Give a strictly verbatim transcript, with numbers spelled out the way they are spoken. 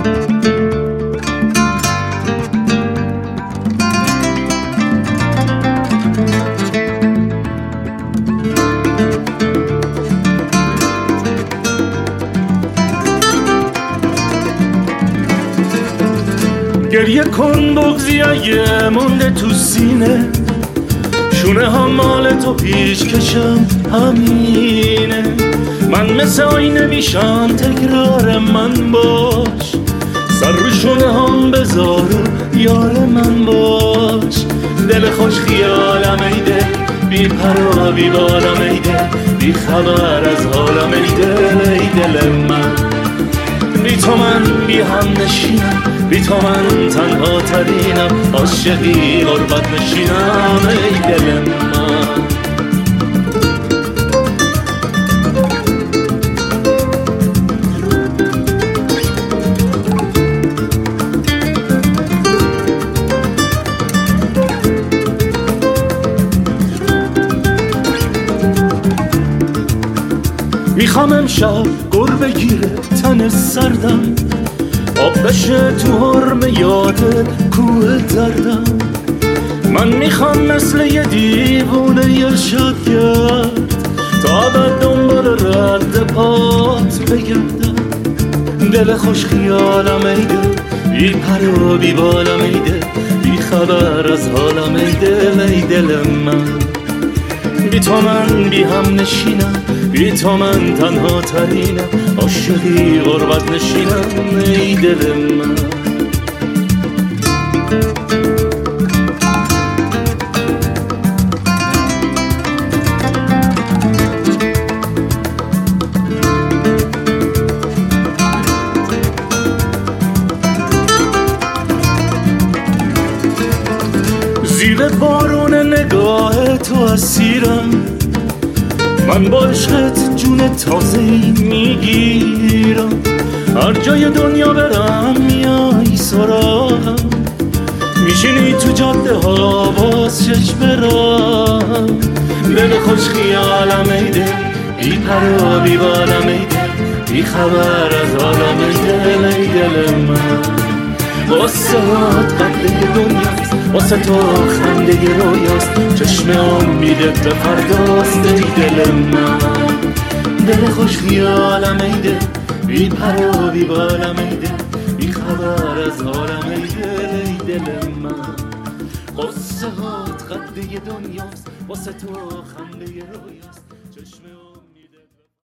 گریه کن بغضی اگه مونده تو سینه، شونه ها مال تو پیش کشم همینه. من مثل آینه میشم تکرار من باش، سر رو شونه هم بذار و یار من باش. دل خوش خیالم ایده، بی پروا بی بالم ایده، بی خبر از حالم ایده. ای دل من بی تو من بی هم نشینم، بی تو من تنها ترینم، عاشقی غربت نشینم. ای دل من میخوام امشب گر بگیره تن سردم، آب بشه تو حرم یاد کوه دردم. من میخوام مثل یه دیوونه ارشاد کرد، تا ابد دنبال رد پات بگردم. دل خوش خیالم ایده، بی پر و بی بالم ایده، بی خبر از حالم ایده. ای دل من بی تو من بی هم نشینم، بی تو من تنها ترینم، عاشقی غربت نشینم. ای دل من زیر بارون نگاه تو اسیرم، من با عشقت جون تازه‌ای میگیرم. هر جای دنیا برم میای سراغم، میشینی تو جاده ها باز چشم راهم. دل خوش خیالم ایده، بی پر و بی بالم ایده، بی خبر از حالم ایده. ای دل من واسه هات قبله دنیاست، واسه تو خنده رویاست، چشم امیدت به فرداست. ای دل من دل خوش خیالم ایده، بی پر و بی بالم ایده، بی خبر از حالم ایده. ای دل من واسه هات قبله دنیاست، واسه تو خنده رویاست.